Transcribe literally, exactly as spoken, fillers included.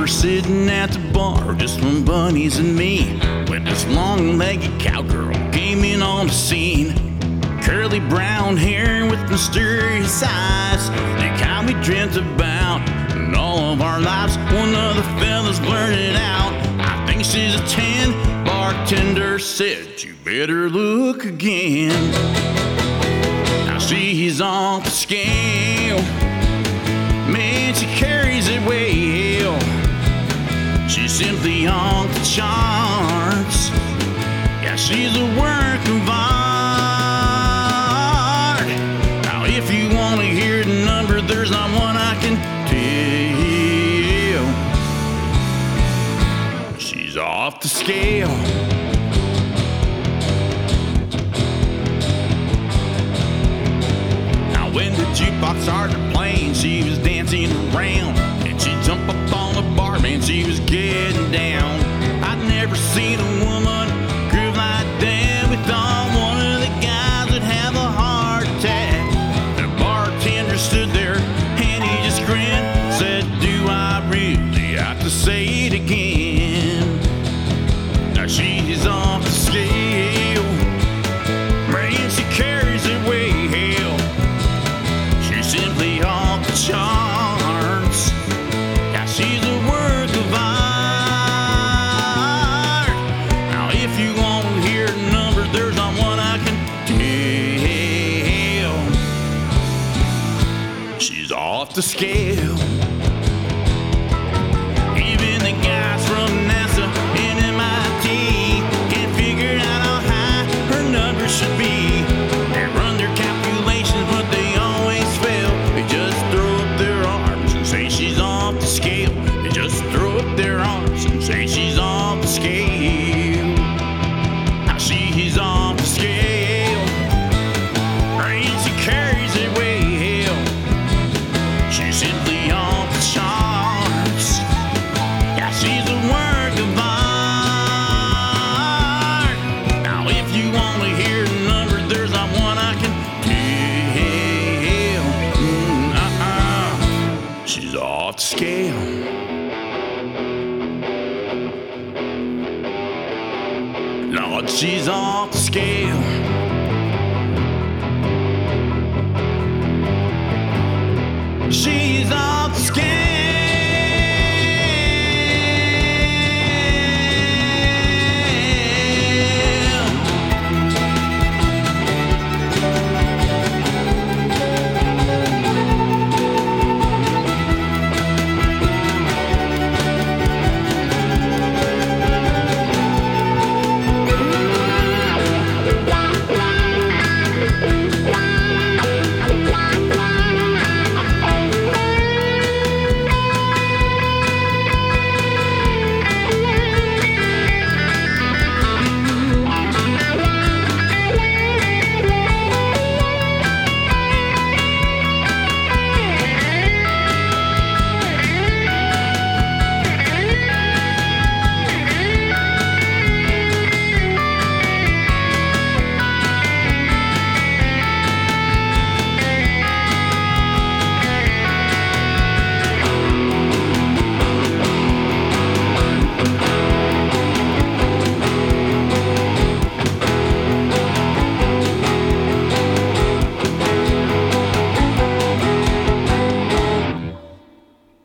were sitting at the bar, just one bunnies and me, when this long-legged cowgirl came in on the scene. Curly brown hair with mysterious eyes, the kind we dreamt about in all of our lives. One of the fellas blurted out, "I think she's a ten." Bartender said, "You better look again." Now she's off the scale, man, she carries it well. She's simply off the charts. Yeah, she's a work of art. Now if you want to hear the number, there's not one I can tell. She's off the scale. Now when the jukebox started playing, she was dancing around, and she jumped up on the bar, man, she was getting down. I'd never seen a woman groove like that. We thought one of the guys would have a heart attack. The bartender stood there and he just grinned, said, "Do I really have to say it again?" Now she's off the scale, man, she carries it well. She's simply off the charts. Yeah, she's a work of art. Now if you want to hear the number, there's not one I can tell. She's off the scale. Even the guys from NASA and M I T can't figure out how high her number should be. They run their calculations, but they always fail. They just throw up their arms and say she's off the scale. They just throw up their arms and say she's off the scale. Now she's off the scale, and she carries it well. She's simply off the charts. Yeah, she's a work of art. Now if you want to hear the number, there's not one I can tell. Mm, uh-uh. She's off the scale. Lord, she's off the scale.